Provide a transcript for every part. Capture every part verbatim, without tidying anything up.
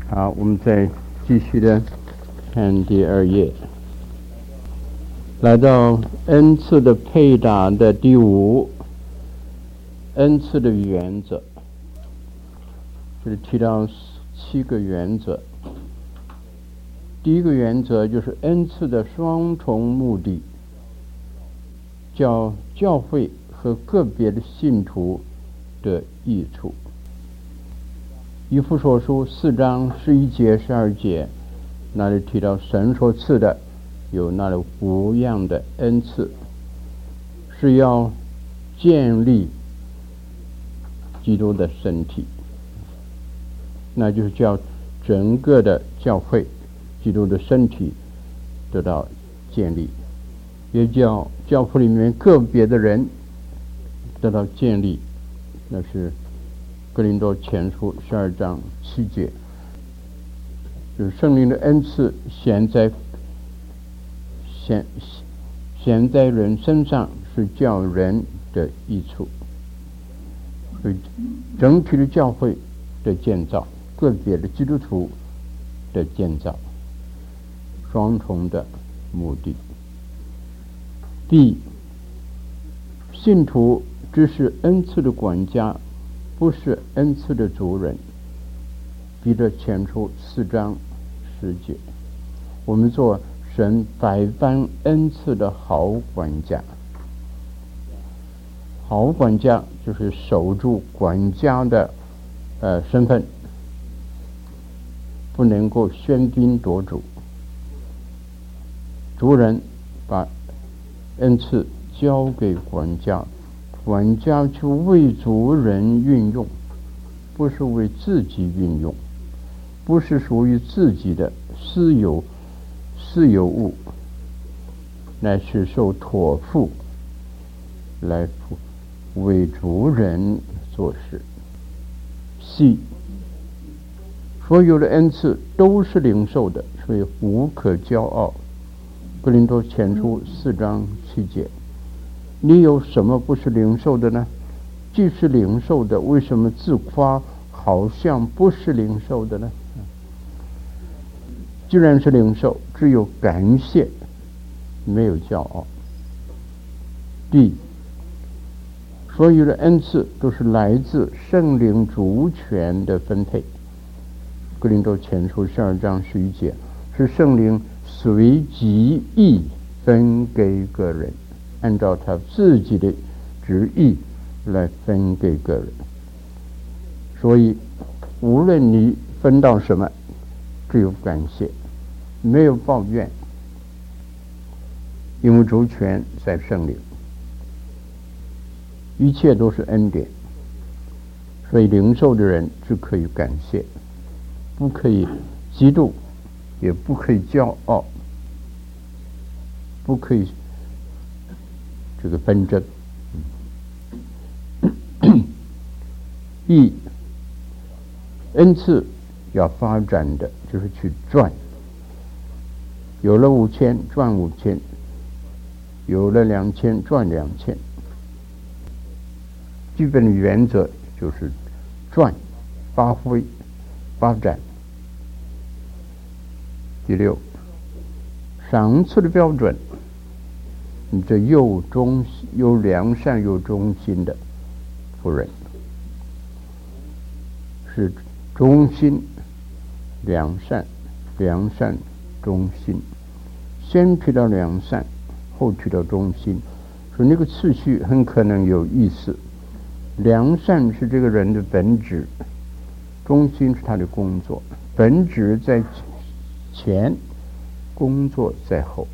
好，我们再继续的看第二页，来到恩赐的配搭的第五，恩赐的原则。这里提到七个原则。第一个原则就是恩赐的双重目的，叫教会和个别的信徒的益处。以弗所书四章十一节十二节，那里提到神所赐的有那里五样的恩赐，是要建立基督的身体，那就是叫整个的教会基督的身体得到建立，也叫教会里面个别的人得到建立，那是哥林多前书十二章七节，就是圣灵的恩赐显在显显在人身上，是叫人的益处，所以整体的教会的建造，个别的基督徒的建造，双重的目的。第，信徒只是恩赐的管家，不是恩赐的主人。彼得前书四章十节，我们做神百般恩赐的好管家。好管家就是守住管家的呃身份，不能够喧宾夺主。主人把恩赐交给管家，管家就为主人运用，不是为自己运用，不是属于自己的私有私有物，乃是受托付来为主人做事。C，所有的恩赐都是领受的，所以无可骄傲。哥林多前书四章七节，你有什么不是领受的呢？既是领受的，为什么自夸好像不是领受的呢？既然是领受，只有感谢，没有骄傲。第，所有的恩赐都是来自圣灵主权的分配。哥林多前书十二章十一节，是圣灵随己意分给个人，按照他自己的旨意来分给个人。所以无论你分到什么，只有感谢，没有抱怨，因为主权在圣灵，一切都是恩典，所以领受的人只可以感谢，不可以嫉妒，也不可以骄傲，不可以这个纷争。一，恩赐要发展的就是去赚，有了五千赚五千，有了两千赚两千。基本的原则就是赚、发挥、发展。第六，赏赐的标准，你这又忠又良善又忠心的仆人，是忠心、良善、良善、忠心，先提到良善，后提到忠心，所以那个次序很可能有意思。良善是这个人的本质，忠心是他的工作，本质在前，工作在后。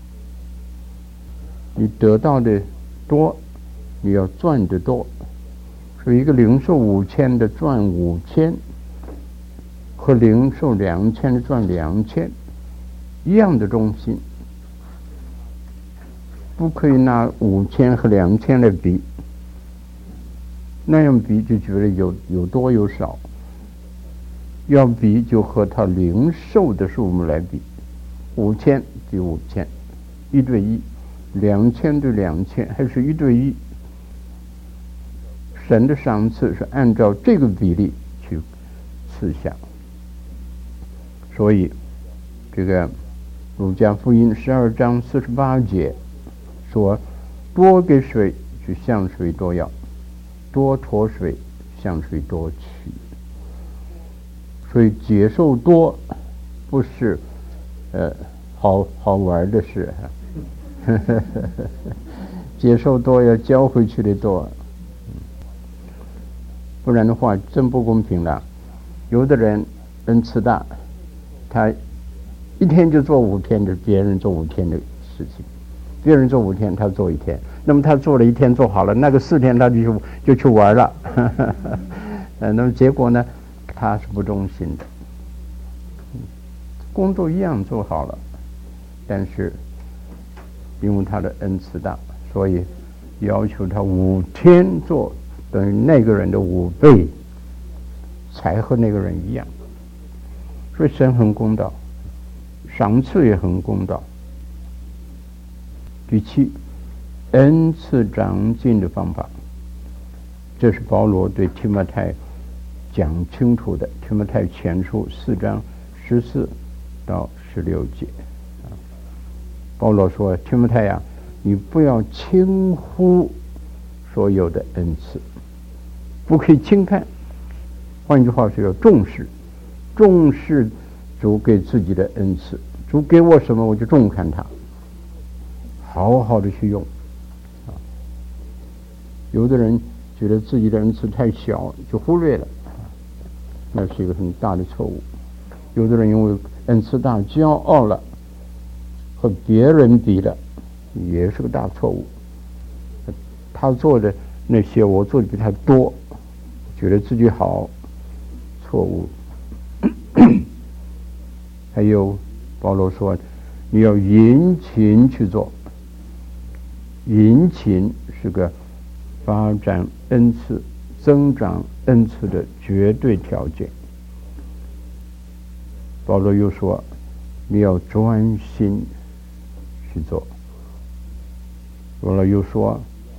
你得到的多，你要赚得多，所以一个零售五千的赚五千，和零售两千的赚两千，一样的忠心，不可以拿五千和两千来比，那样比就觉得有有多有少，要比就和他零售的数目来比，五千比五千，一对一；两千对两千，还是一对一。神的赏赐是按照这个比例去赐下。 所以这个路加福音十二章四十八节说，多给水就向水多要，多脱水向水多取。所以接受多不是呃好好玩的事哈，接受多要交回去的多，不然的话真不公平了。有的人恩赐大，他一天就做五天的别人做五天的事情，别人做五天他做一天，那么他做了一天做好了，那个四天他就就去玩了，呃，那么结果呢，他是不忠心的。工作一样做好了，但是因为他的恩赐大，所以要求他五天做，等于那个人的五倍，才和那个人一样。所以神很公道，赏赐也很公道。第七，恩赐长进的方法，这是保罗对提摩太讲清楚的。提摩太前书四章十四到十六节，保罗说：“提摩太呀，你不要轻忽所有的恩赐，不可以轻看。换句话说，要重视，重视主给自己的恩赐。主给我什么，我就重看它，好好的去用。啊，有的人觉得自己的恩赐太小，就忽略了，那是一个很大的错误。有的人因为恩赐大，骄傲了，和别人比了，也是个大错误。他做的那些，我做的比他多，觉得自己好，错误。还有保罗说，你要殷勤去做，殷勤是个发展恩赐、增长恩赐的绝对条件。保罗又说，你要专心去做。保罗又说，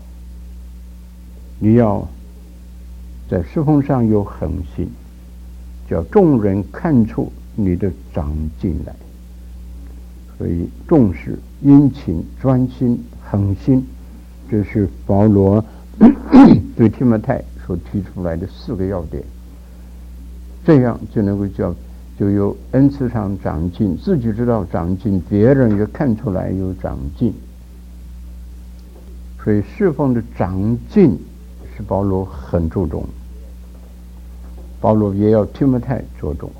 你要在侍奉上有恒心，叫众人看出你的长进来。所以重视、殷勤、专心、恒心，这是保罗对提摩太所提出来的四个要点。这样就能够叫就有恩赐上长进，自己知道长进，别人也看出来有长进。所以侍奉的长进是保罗很注重，保罗也要提摩太着重。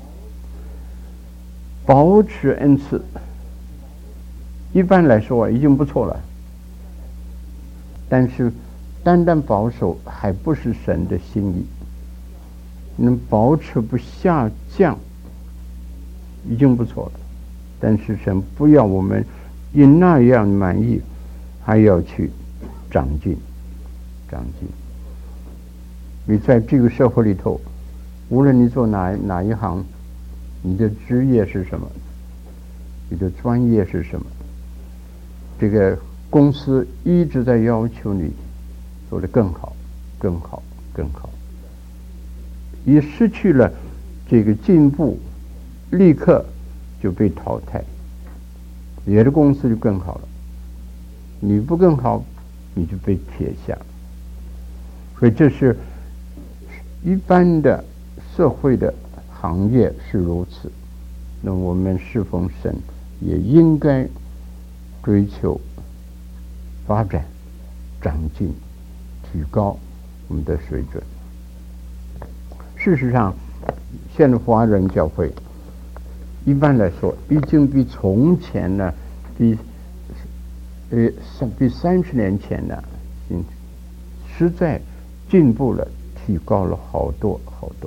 保持恩赐，一般来说已经不错了，但是单单保守还不是神的心意。能保持不下降已经不错了，但是神不要我们因那样满意，还要去长进长进。你在这个社会里头，无论你做哪哪一行，你的职业是什么，你的专业是什么，这个公司一直在要求你做得更好更好更好。一失去了这个进步，立刻就被淘汰，别的公司就更好了，你不更好，你就被撇下。所以这是一般的社会的行业是如此，那我们侍奉神也应该追求发展、长进、提高我们的水准。事实上，现在华人教会一般来说已经比从前呢，比呃比三十年前呢，嗯，实在进步了，提高了好多好多。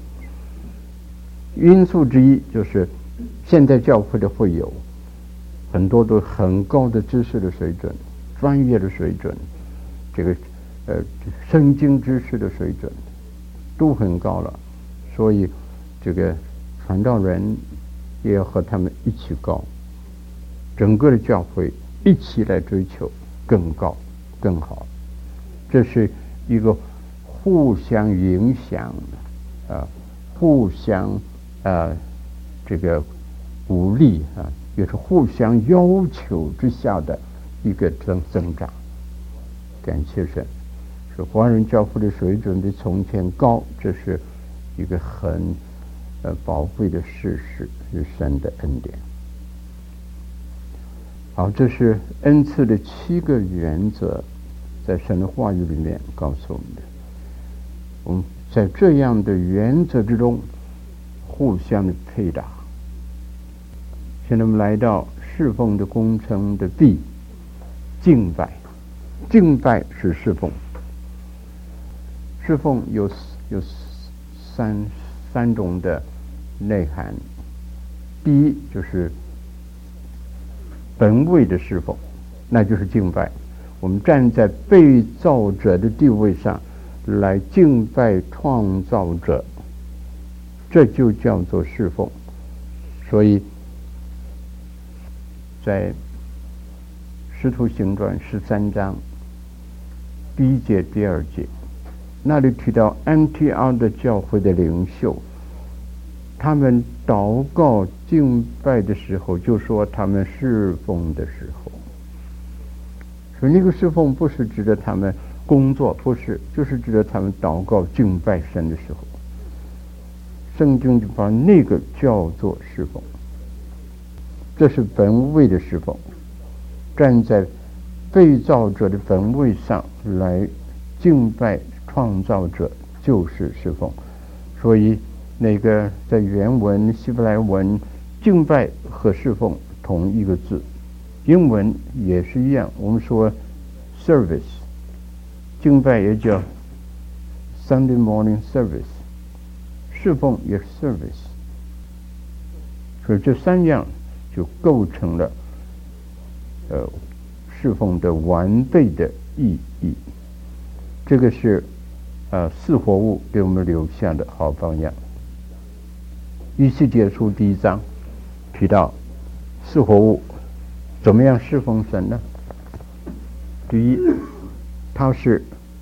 因素之一就是现在教会的会友很多都很高的知识的水准、专业的水准，这个呃圣经知识的水准都很高了，所以这个传道人也要和他们一起高，整个的教会一起来追求更高更好。这是一个互相影响啊、呃，互相呃这个鼓励啊，也是互相要求之下的一个增增长。感谢神，是华人教会的水准比从前高，这是一个很呃宝贵的事实，是神的恩典。好，这是恩赐的七个原则，在神的话语里面告诉我们的。我们在这样的原则之中互相的配搭。现在我们来到侍奉的工程的 B， 敬拜。敬拜是侍奉。侍奉有有三三种的内涵。第一就是本位的侍奉，那就是敬拜。我们站在被造者的地位上来敬拜创造者，这就叫做侍奉。所以在使徒行传十三章第一节第二节那里提到安提阿的教会的领袖，他们祷告敬拜的时候就说他们侍奉的时候，所以那个侍奉不是指着他们工作，不是，就是指着他们祷告敬拜神的时候，圣经就把那个叫做侍奉。这是本位的侍奉，站在被造者的本位上来敬拜创造者就是侍奉。所以那个在原文希伯来文敬拜和侍奉同一个字，英文也是一样，我们说 service， 敬拜也叫 Sunday morning service， 侍奉也是 service， 所以这三样就构成了呃侍奉的完备的意义。这个是呃四活物给我们留下的好榜样。以西结书第一章提到四活物怎么样侍奉神呢？第一，它是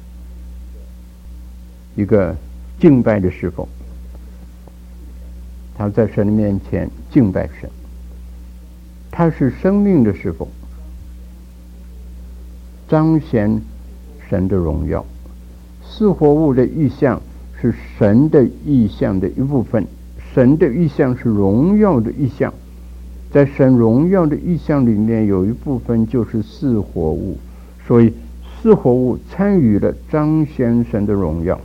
一个敬拜的侍奉，他在神的面前敬拜神。它是生命的侍奉，彰显神的荣耀。四活物的意象是神的意象的一部分，神的意象是荣耀的意象，在神荣耀的意象里面有一部分就是四活物，所以四活物参与了彰显神的荣耀，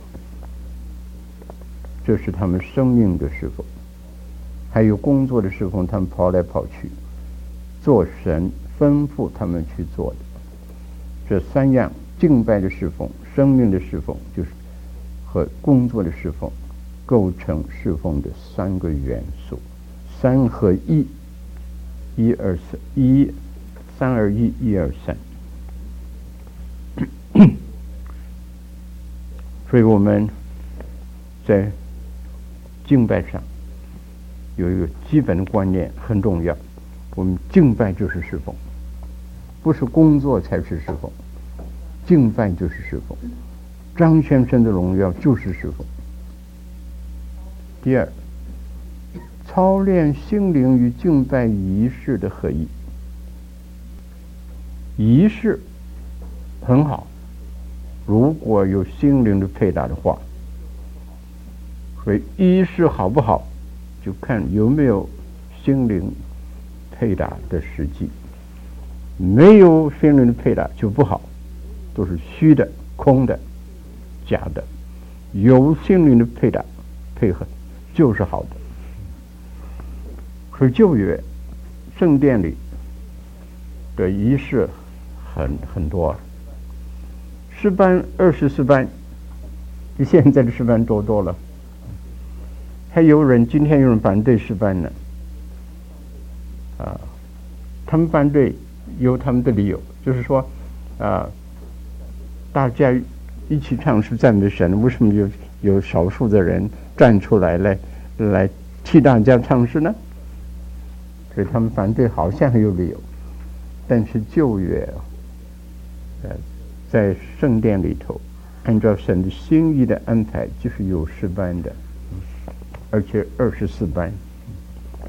这是他们生命的侍奉。还有工作的侍奉，他们跑来跑去做神吩咐他们去做的。这三样敬拜的侍奉、生命的侍奉，就是和工作的侍奉，构成侍奉的三个元素。三合一，一二三，一三二一，一二三。所以我们在敬拜上有一个基本的观念很重要，我们敬拜就是侍奉，不是工作才是侍奉，敬拜就是侍奉，彰显神的荣耀就是侍奉。第二，操练心灵与敬拜仪式的合一。仪式很好，如果有心灵的配搭的话，所以仪式好不好就看有没有心灵配搭的实际，没有心灵的配搭就不好，都是虚的、空的、假的。有心灵的配搭配合就是好的。可是旧约圣殿里的仪式很很多，诗班二十四班比现在的诗班多多了。还有人今天有人反对诗班呢，啊，他们反对有他们的理由，就是说啊，大家一起唱诗赞美神，为什么有有少数的人站出来来来替大家唱诗呢？所以他们反对好像很有理由。但是旧约呃在圣殿里头按照神的心意的安排，就是有诗班的，而且二十四班。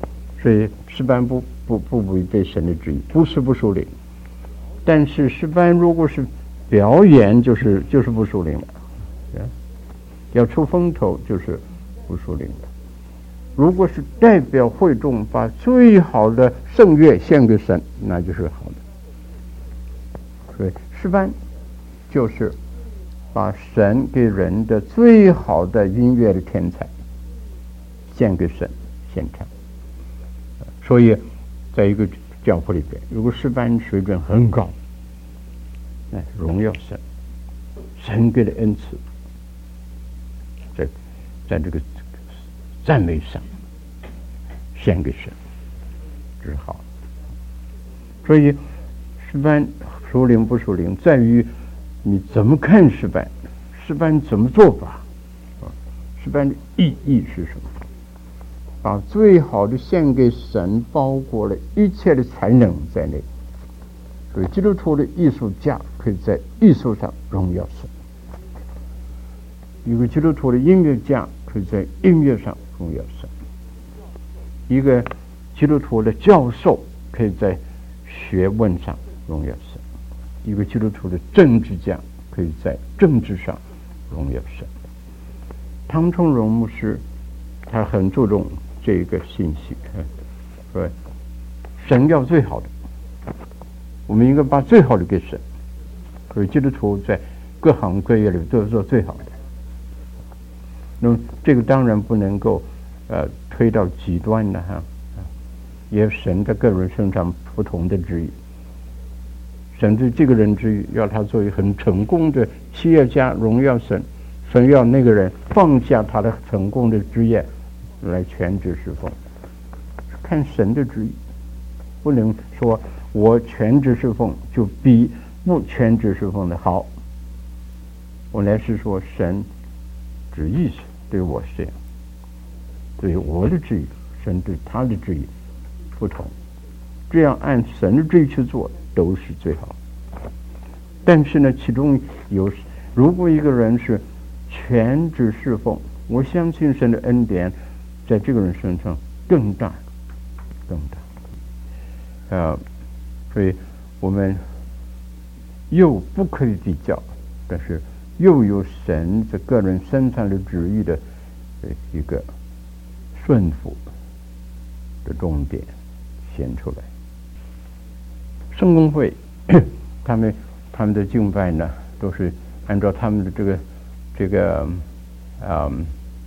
所以诗班不不不违背神的旨意，不是不属灵。但是诗班如果是表演，就是就是不属灵了，要出风头就是不属灵了。如果是代表会众把最好的圣乐献给神，那就是好的。所以诗班就是把神给人的最好的音乐的天才献给神献唱。所以在一个教会里边，如果诗班水准很高，那荣耀神，神给的恩赐，在在这个赞美上献给神，这是好。所以诗班属灵不属灵，在于你怎么看诗班，诗班怎么做法，诗班的意义是什么？把最好的献给神，包括了一切的才能在内。所以基督徒的艺术家可以在艺术上荣耀神，一个基督徒的音乐家可以在音乐上荣耀神，一个基督徒的教授可以在学问上荣耀神，一个基督徒的政治家可以在政治上荣耀神。汤冲荣牧师他很注重这个信息，说神要最好的，我们应该把最好的给神。所以基督徒在各行各业里都要做最好的。那么这个当然不能够呃推到极端的哈，也神在个人身上不同的旨意。甚至这个人旨意要他做一个很成功的企业家，荣耀神，神要那个人放下他的成功的职业来全职侍奉，看神的旨意，不能说我全职侍奉就比不全职侍奉的好。我来是说神旨意对我是这样，对我的旨意，神对他的旨意不同，这样按神的旨意去做都是最好。但是呢，其中有如果一个人是全职侍奉，我相信神的恩典在这个人身上更大更大，呃，所以我们又不可以比较，但是又有神在个人身上的旨意的一个顺服的重点显出来。圣公会他们他们的敬拜呢，都是按照他们的这个这个嗯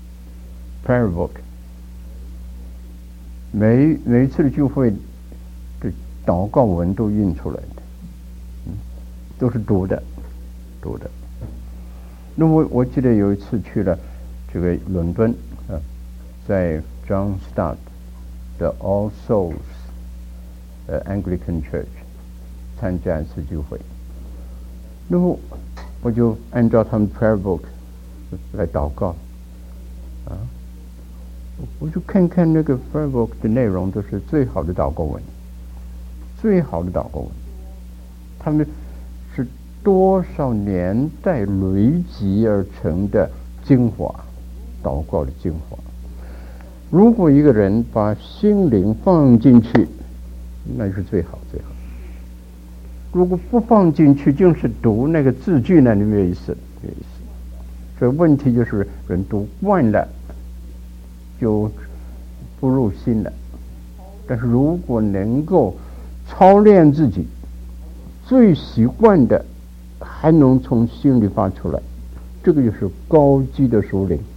prayer book， 每每一次的聚会的祷告文都印出来的，嗯，都是读的读的。那我我记得有一次去了这个伦敦啊，在 Johnstown 的 All Souls 呃 Anglican Church 参加一次聚会，然后我就按照他们 prayer book 来祷告啊，我就看看那个 prayer book 的内容，都是最好的祷告文，最好的祷告文，他们是多少年代累积而成的精华，祷告的精华。如果一个人把心灵放进去，那是最好最好。如果不放进去，就是读那个字句呢，没有意思，没有意思。所以问题就是人读惯了，就不入心了。但是如果能够操练自己，最习惯的还能从心里发出来，这个就是高级的属灵。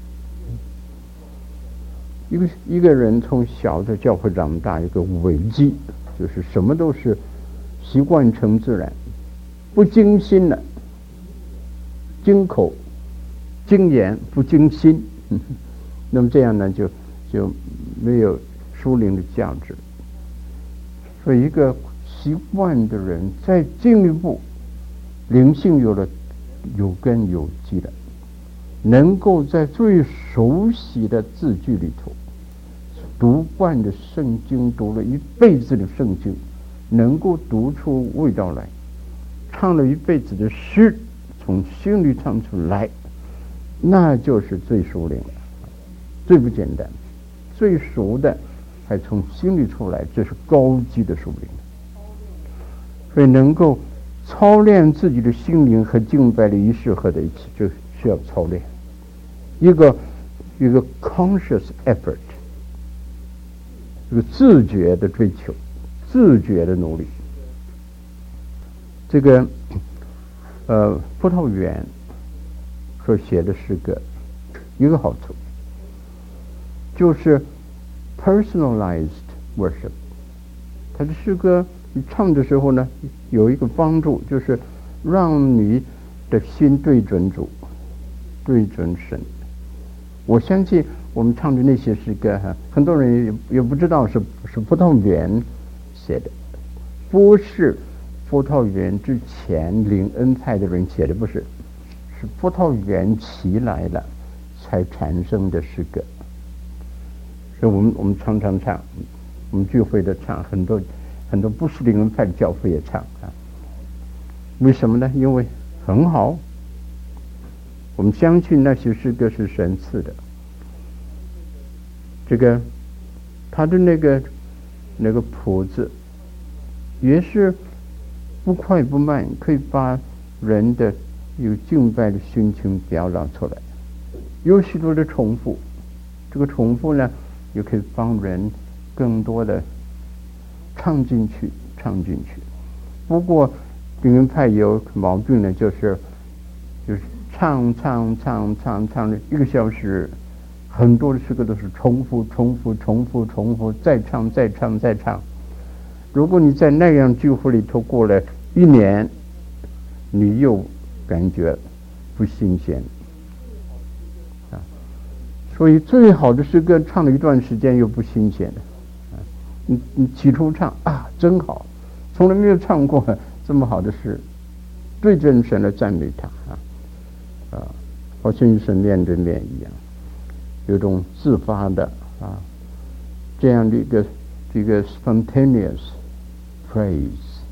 一个一个人从小在教会长大，一个危机就是什么都是习惯成自然，不经心了，经口经言不经心，那么这样呢就就没有属灵的价值。所以一个习惯的人再进一步灵性有了有根有基的，能够在最熟悉的字句里头，读惯的圣经，读了一辈子的圣经，能够读出味道来，唱了一辈子的诗，从心里唱出来，那就是最熟练了，最不简单，最熟的还从心里出来，这是高级的属灵。所以能够操练自己的心灵和敬拜的仪式合在一起，这需要操练。一个一个 conscious effort， 一个自觉的追求，自觉的努力。这个呃葡萄园所写的诗歌一个好处，就是 personalized worship。他的诗歌你唱的时候呢，有一个帮助，就是让你的心对准主，对准神。我相信我们唱的那些诗歌哈，很多人也也不知道是是葡萄园写的，不是葡萄园之前领恩派的人写的，不是，是葡萄园起来了才产生的诗歌。所以我们我们常常唱，我们聚会的唱，很多很多不是领恩派的教父也唱啊。为什么呢？因为很好。我们相信那些诗歌是神赐的，这个他的那个那个谱子也是不快不慢，可以把人的有敬拜的心情表达出来。有许多的重复，这个重复呢，也可以帮人更多的唱进去，唱进去。不过领恩派有毛病呢，就是就是唱唱唱唱唱了一个小时，很多的诗歌都是重复重复重复重复，再唱再唱再唱。如果你在那样聚会里头过了一年，你又感觉不新鲜啊。所以最好的诗歌唱了一段时间又不新鲜的啊。你你起初唱啊真好，从来没有唱过这么好的诗，对真神的赞美他啊。啊，好像与神面对面一样，有种自发的啊，这样的一个这个 spontaneous praise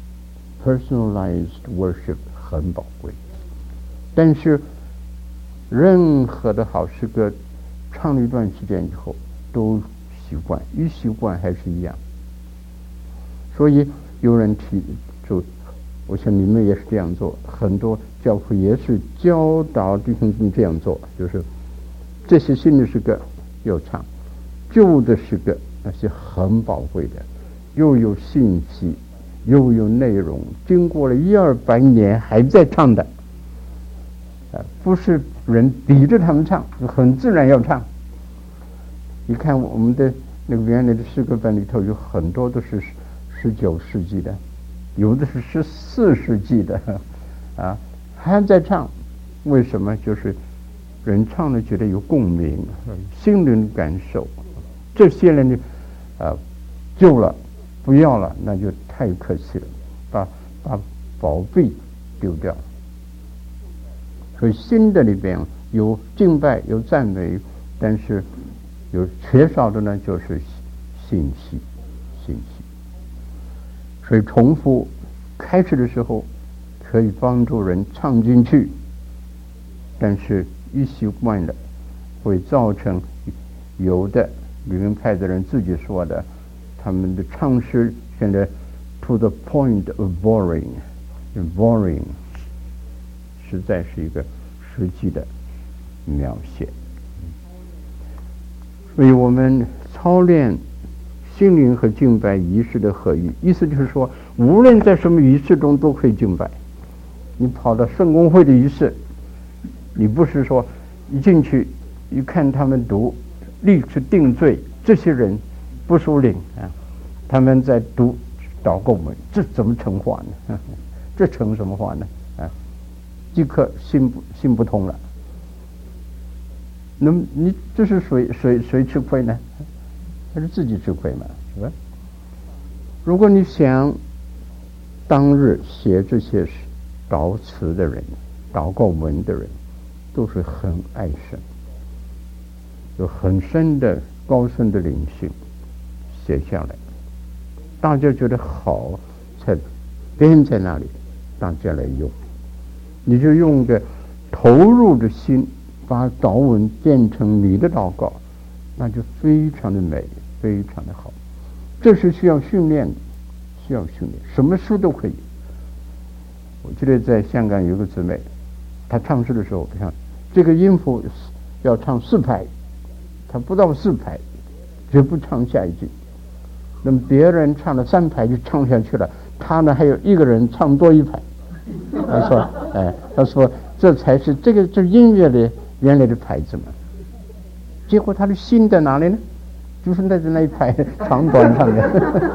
personalized worship 很宝贵。但是任何的好诗歌唱了一段时间以后都习惯，一习惯还是一样。所以有人提出，我想你们也是这样做，很多教父也是教导弟兄们这样做，就是这些新的诗歌要唱，旧的诗歌那些很宝贵的，又有信息又有内容，经过了一二百年还在唱的，啊，不是人逼着他们唱，很自然要唱。你看我们的那个原来的诗歌班里头有很多都是十九世纪的，有的是十四世纪的，啊，还在唱。为什么？就是人唱了觉得有共鸣，心灵的感受。这些人呢，啊，旧了不要了，那就太可惜了，把把宝贝丢掉。所以新的里边有敬拜有赞美，但是有缺少的呢就是信息，信息。所以重复开始的时候可以帮助人唱进去，但是一习惯了会造成有的理论派的人自己说的，他们的唱诗现在 to the point of boring boring 实在是一个实际的描写。所以我们操练心灵和敬拜仪式的合一，意思就是说无论在什么仪式中都可以敬拜。你跑到圣公会的仪式，你不是说一进去一看他们读立刻定罪，这些人不属灵啊，他们在读祷告文，这怎么成话呢？这成什么话呢？啊，即刻心不心不通了。那么你这是谁谁谁吃亏呢？还是自己吃亏嘛？是吧？如果你想当日写这些祷词的人、祷告文的人，都是很爱神，有很深的高深的灵性，写下来，大家觉得好，才编在那里，大家来用。你就用个投入的心，把祷文变成你的祷告，那就非常的美，非常的好。 这是需要训练的，需要训练，什么书都可以。我记得在香港有个姊妹，她唱诗的时候，看这个音符要唱四拍，她不到四拍绝不唱下一句。那么别人唱了三拍就唱下去了，她呢还有一个人唱多一拍。她说：“哎，她说这才是这个这音乐的原来的牌子嘛。”结果她的心在哪里呢？就是在那一排长短上面，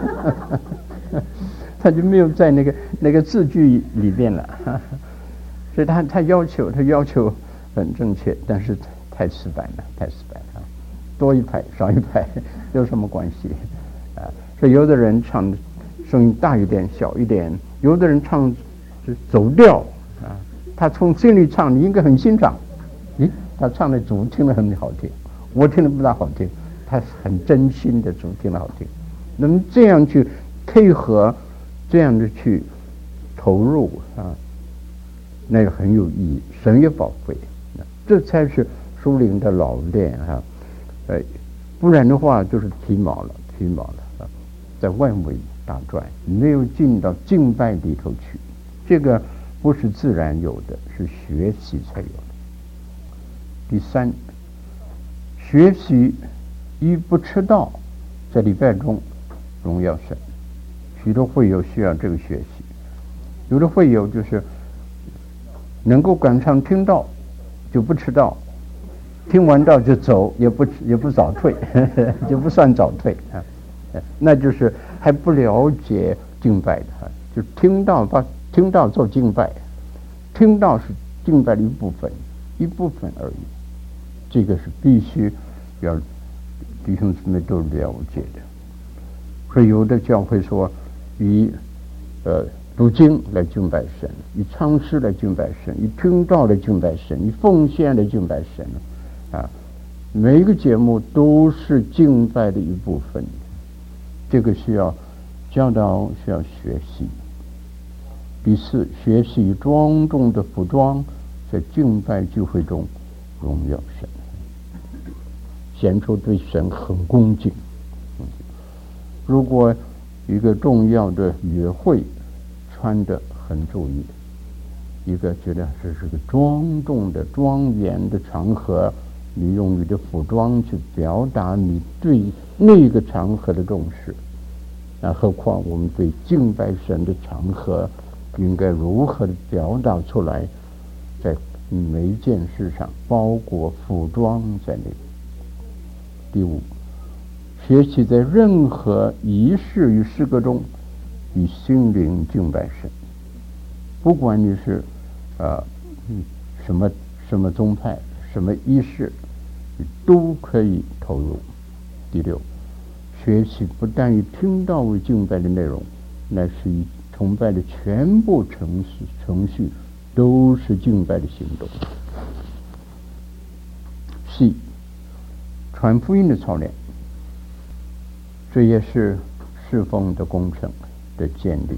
他就没有在那个那个字句里边了，所以他他要求他要求很正确，但是太死板了，太死板了，多一排少一排有什么关系啊？所以有的人唱声音大一点小一点，有的人唱就走调啊，他从心里唱，你应该很欣赏。咦，他唱的主听得很好听，我听得不大好听。他很真心的主听得好听，那么这样去配合，这样的去投入啊，那个很有意义，神也宝贵，这才是属灵的老练啊，呃，不然的话就是皮毛了，皮毛了啊，在外围打转，没有进到敬拜里头去，这个不是自然有的，是学习才有的。第三，学习。一不迟到，在礼拜中荣耀神。许多会友需要这个学习，有的会友就是能够赶上听到就不迟到，听完到就走，也不也不早退，呵呵就不算早退啊，那就是还不了解敬拜的，就听到把听到做敬拜，听到是敬拜的一部分，一部分而已，这个是必须要。弟兄姊妹都了解的，所以有的教会说以呃读经来敬拜神，以唱诗来敬拜神，以听道来敬拜神，以奉献来敬拜神啊，每一个节目都是敬拜的一部分，这个需要教导，需要学习。第四，学习庄重的服装，在敬拜聚会中荣耀神，显出对神很恭敬。如果一个重要的约会穿得很注意，一个觉得这是个庄重的庄严的场合，你用你的服装去表达你对那个场合的重视，那何况我们对敬拜神的场合应该如何的表达出来，在每一件事上包括服装在内。第五，学习在任何仪式与诗歌中以心灵敬拜神，不管你是呃什么什么宗派什么仪式，你都可以投入。第六，学习不但以听到为敬拜的内容，乃是以崇拜的全部程序程序都是敬拜的行动。C，传福音的操练，这也是侍奉的工程的建立。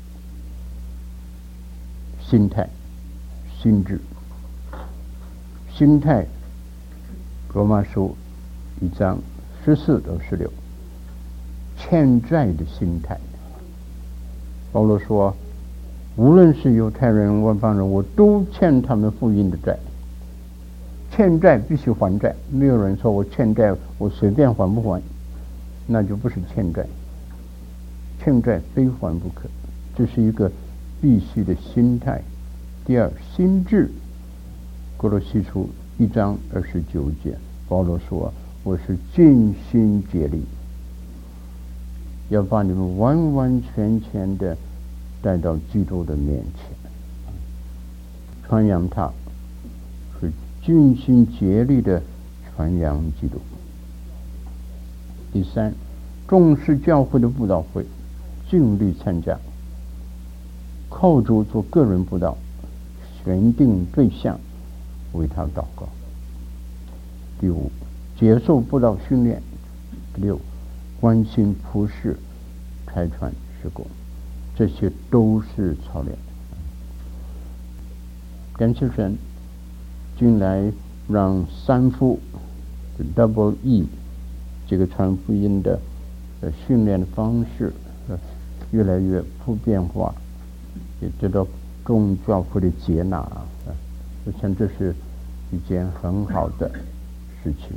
心态、心智、心态，罗马书一章十四到十六，欠债的心态。保罗说，无论是犹太人、外邦人，我都欠他们福音的债。欠债必须还债，没有人说我欠债我随便还不还，那就不是欠债。欠债非还不可，这是一个必须的心态。第二，心智。哥罗西书一章二十九节，保罗说，我是尽心竭力要把你们完完全全的带到基督的面前，传扬他，是尽心竭力的传扬基督。第三，重视教会的布道会，尽力参加，靠主做个人布道，选定对象，为他祷告。第五，接受布道训练。第六，关心普世开传事工，这些都是操练。感谢神，进来让三福 double E 这个传福音的呃训练的方式呃越来越普遍化，也得到众教会的接纳啊，我想这是一件很好的事情。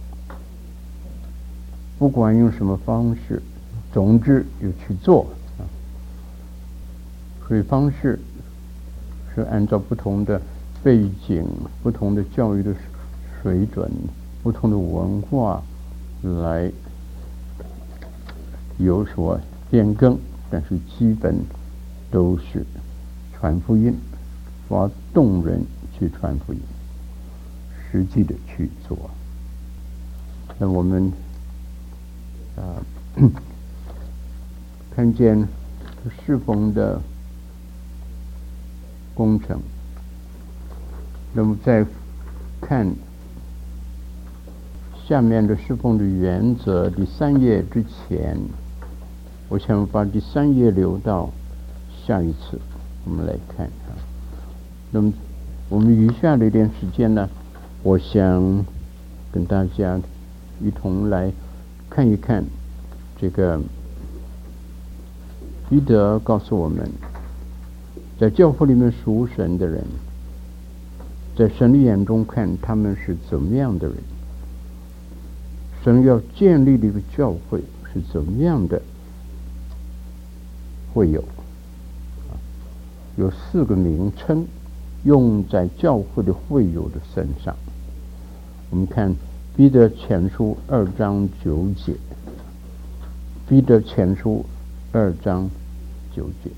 不管用什么方式，总之有去做啊。所以方式是按照不同的背景、不同的教育的水准、不同的文化来有所变更，但是基本都是传福音，发动人去传福音，实际的去做。那我们啊、呃、看见侍奉的工程，那么在看下面的侍奉的原则第三页之前，我想把第三页留到下一次我们来看啊。那么我们余下的一点时间呢，我想跟大家一同来看一看这个彼得告诉我们，在教会里面属神的人，在神的眼中看他们是怎么样的人，神要建立的一个教会是怎么样的会有啊，有四个名称用在教会的会友的身上。我们看彼得前书二章九节，彼得前书二章九节，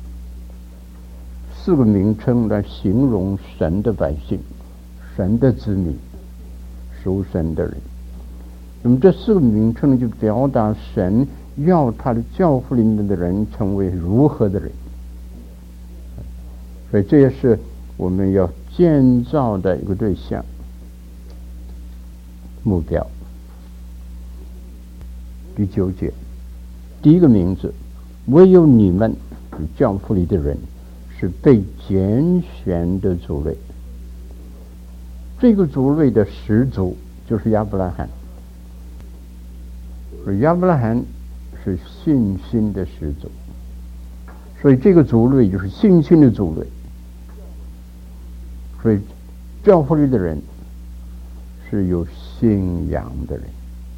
四个名称来形容神的百姓，神的子民，属神的人。那么这四个名称就表达神要他的教会里面的人成为如何的人，所以这也是我们要建造的一个对象目标。第九节，第一个名字，唯有你们教会里的人是被拣选的族类。这个族类的始祖就是亚伯拉罕，而亚伯拉罕是信心的始祖，所以这个族类就是信心的族类。所以教会里的人是有信仰的人。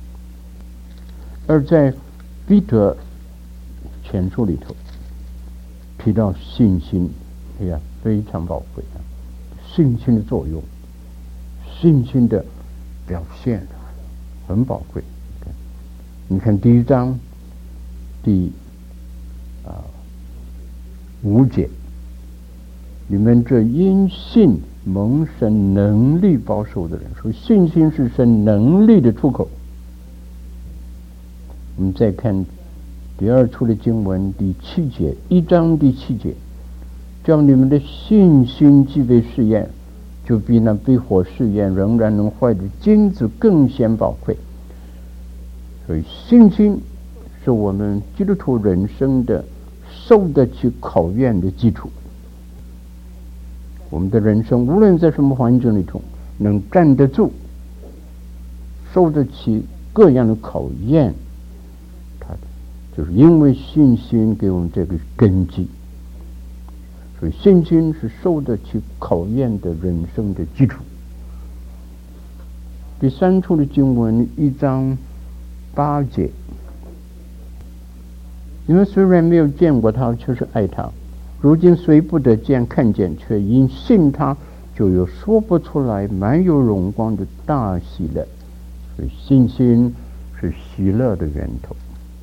而在彼得前书里头提到信心，哎呀，非常宝贵啊！信心的作用，信心的表现很宝贵。你看第一章第啊五节，你们这因信蒙神能力保守的人，说信心是神能力的出口。我们再看第二处的经文第七节，一章第七节，叫你们的信心既被试验，就比那被火试验仍然能坏的金子更显宝贵。所以信心是我们基督徒人生的受得起考验的基础。我们的人生无论在什么环境里头能站得住，受得起各样的考验，它就是因为信心给我们这个根基。所以信心是受得起考验的人生的基础。第三处的经文一章八节，你们虽然没有见过他，却是爱他，如今虽不得见看见，却因信他，就有说不出来满有荣光的大喜乐。所以信心是喜乐的源头。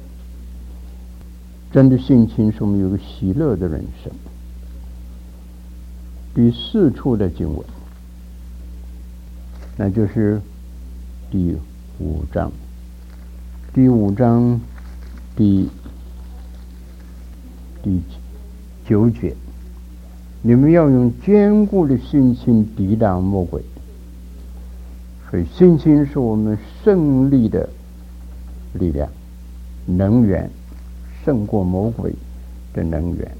真的信心是我们有个喜乐的人生。第四处的经文，那就是第五章。第五章第第九节，你们要用坚固的信心抵挡魔鬼。所以信心是我们胜利的力量，能源，胜过魔鬼的能源。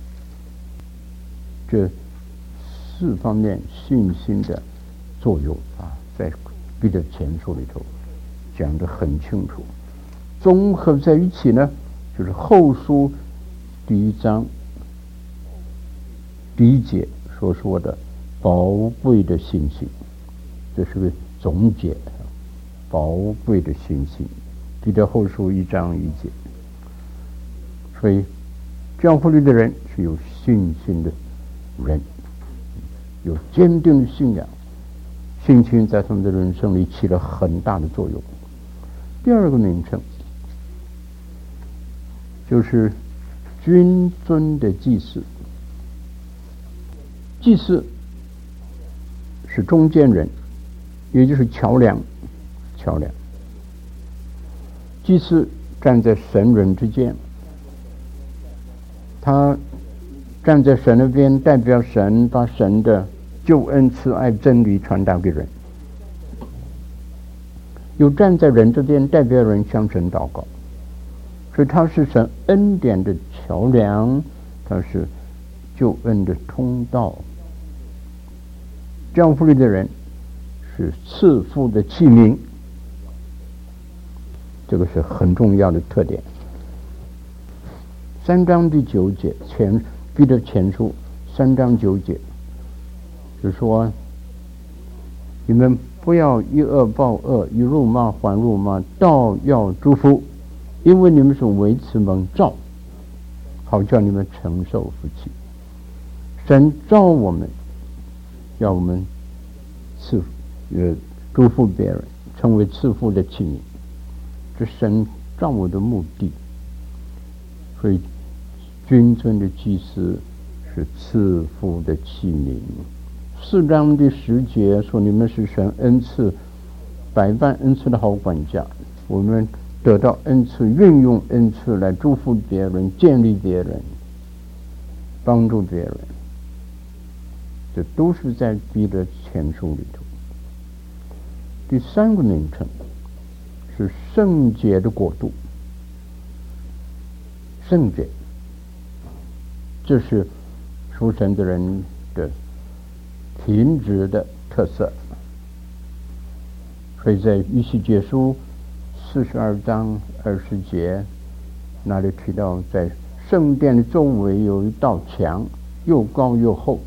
这四方面信心的作用啊，在彼得前书里头讲得很清楚。 综合在一起呢，就是后书第一章第一节所说的宝贵的信心，这是个总结。宝贵的信心，彼得后书一章一节。所以教会里的人是有信心的人，有坚定的信仰，信心在他们的人生里起了很大的作用。第二个名称就是君尊的祭司。祭司是中间人，也就是桥梁。桥梁，祭司站在神人之间，他站在神那边，代表神把神的救恩、慈爱、真理传达给人；又站在人这边，代表人向神祷告。所以他是神恩典的桥梁，他是救恩的通道。教会里的人是赐福的器皿，这个是很重要的特点。三章第九节，前彼得前书三章九节，就说你们不要以恶报恶，以辱骂还辱骂，倒要祝福，因为你们是为此蒙召，好叫你们承受福气。神召我们，要我们赐呃祝福别人，成为赐福的器皿。这神召我的目的，所以君尊的祭司是赐福的器皿。四章第十节说，你们是神恩赐百般恩赐的好管家，我们得到恩赐，运用恩赐来祝福别人，建立别人，帮助别人，这都是在彼得前书里头。第三个名称是圣洁的国度。圣洁，这是属神的人的品质的特色。所以在以西结书四十二章二十节那里提到，在圣殿的周围有一道墙，又高又厚，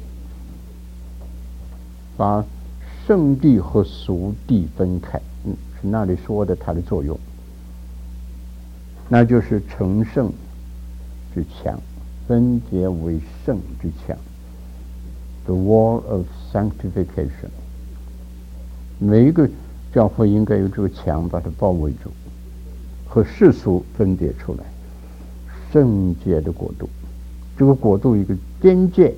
把圣地和俗地分开。嗯，是那里说的它的作用，那就是成圣之墙，分别为圣之墙 ，the wall of sanctification。每一个教会应该有这个墙把它包围住，和世俗分别出来。圣洁的国度，这个国度一个边界，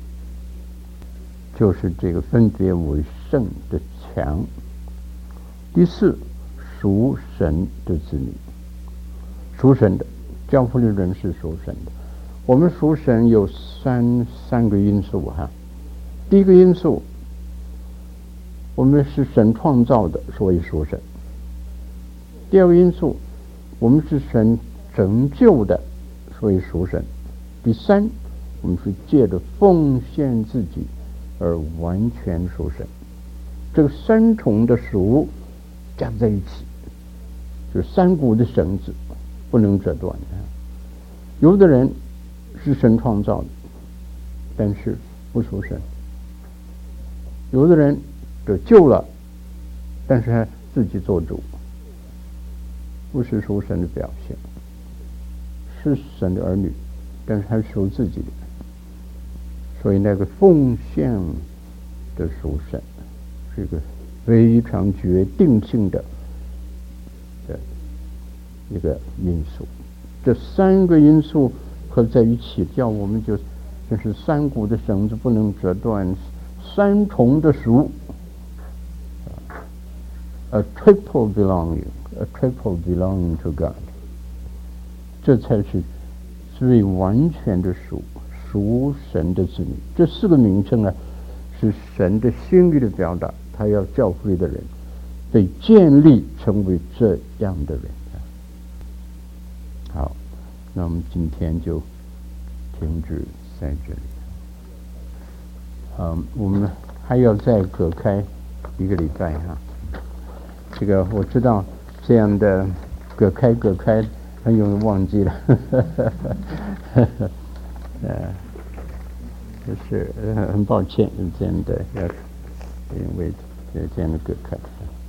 就是这个分别为圣的墙。第四，属神的子女，属神的教会的人是属神的。我们属神有三三个因素哈。第一个因素，我们是神创造的，所以属神。第二个因素，我们是神拯救的，所以属神。第三，我们是借着奉献自己而完全属神。这个三重的属加在一起，就是三股的绳子，不能折断。有的人是神创造的，但是不属神；有的人得救了，但是还自己做主，不是属神的表现，是神的儿女，但是还属自己的。所以那个奉献的属神是一个非常决定性的的一个因素。这三个因素合在一起，叫我们就就是三股的绳子不能折断，三重的属。A triple belonging, a triple belonging to God， 这才是最完全的属，属神的子女。这四个名称呢，是神的心意的表达，他要教会的人被建立成为这样的人。好，那我们今天就停止在这里。嗯，我们还要再隔开一个礼拜哈。这个我知道这样的隔开隔开，很容易忘记了。呃，就是很抱歉，这样的要因为这样的隔开。